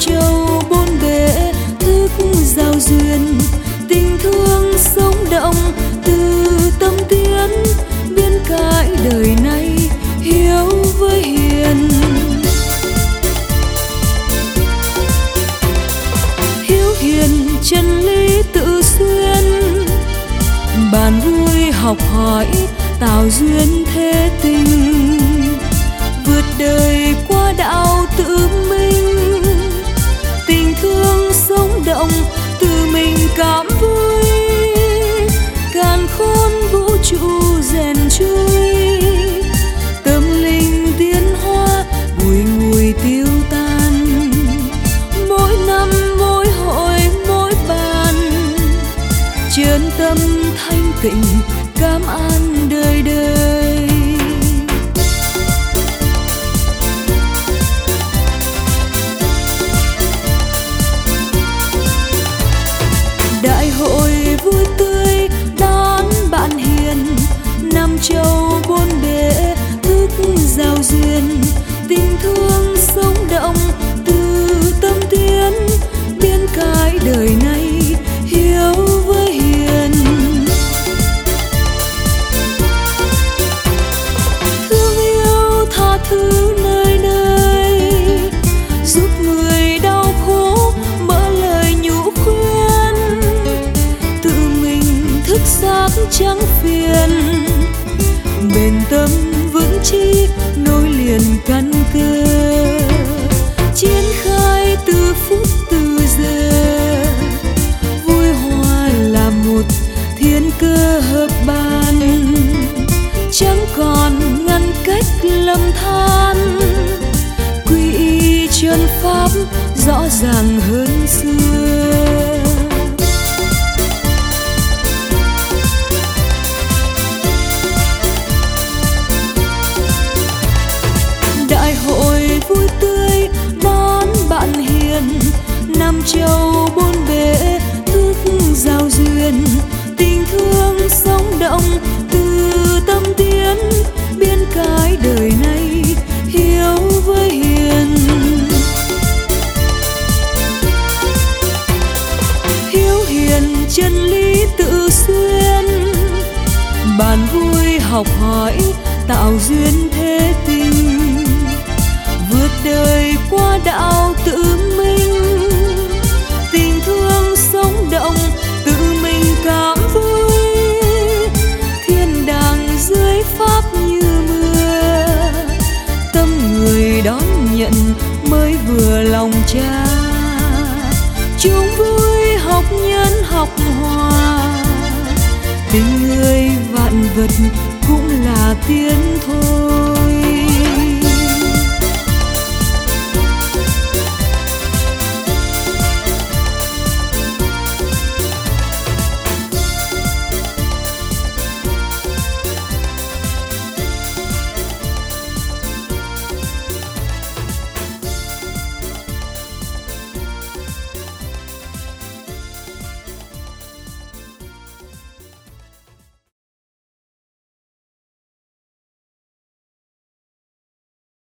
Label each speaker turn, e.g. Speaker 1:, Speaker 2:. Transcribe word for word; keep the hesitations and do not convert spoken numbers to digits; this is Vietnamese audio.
Speaker 1: châu bốn bể thức giao duyên, tình thương sống động từ tâm tiến, biên cãi đời này hiếu với hiền. Hiếu hiền chân lý tự xuyên, bàn vui học hỏi tạo duyên thế tình, vượt đời qua đạo tự mình, tình thương sống động từ mình cảm vui, càn khôn vũ trụ rèn chui, tâm linh tiến hóa bùi ngùi tiêu tan, mỗi năm mỗi hội mỗi bàn, chân tâm thanh tịnh cảm an đời đời. Đại hội vui tươi đón bạn hiền, năm châu bốn bể thức giao duyên, tình thương sống động từ tâm tiến, biên cãi đời này hiếu với hiền. Thương yêu tha thứ nơi nơi, giúp người đau khổ mở lời nhủ khuyên, tự mình thức giác chẳng phiền, bền tâm vững chí nối liền căn cơ, triển khai từ phút từ giờ, vui hòa là một thiên cơ hợp bàn, chẳng còn ngăn cách lầm than, quy y chân pháp rõ ràng hơn xưa. Đại hội vui tươi đón bạn hiền, năm châu bốn bể thức giao duyên, tình thương sống động từ tâm tiến, biên cãi đời này hiếu với hiền. Hiếu hiền chân lý tự xuyên, bàn vui học hỏi tạo duyên thế tình, vượt đời qua đạo tự mình, tình thương sống động tự mình cảm vui, thiên đàng dưới pháp như mưa, tâm người đón nhận mới vừa lòng cha, chung vui học nhân học hòa, tình người vạn vật cũng là tiến thôi.